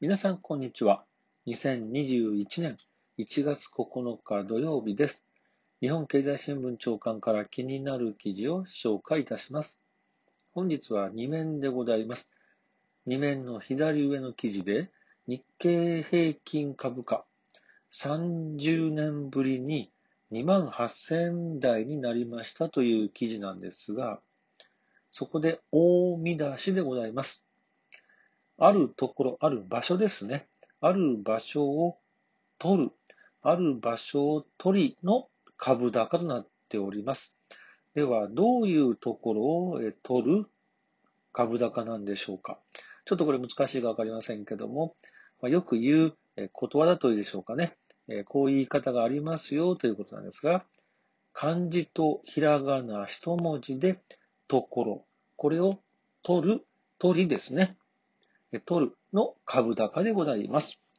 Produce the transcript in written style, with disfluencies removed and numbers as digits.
皆さん、こんにちは。2021年1月9日土曜日です。日本経済新聞長官から気になる記事を紹介いたします。本日は2面でございます。2面の左上の記事で、日経平均株価30年ぶりに28,000円台になりましたという記事なんですが、そこで大見出しでございます。あるところ、ある場所ですね。ある場所を取る、ある場所を取りの株高となっております。では、どういうところを取る株高なんでしょうか。ちょっとこれ難しいかわかりませんけども、よく言うことわざとりでしょうかね。こういう言い方がありますよということなんですが、漢字とひらがな一文字でところ、これを取る、取りですね。取るの株高でございます。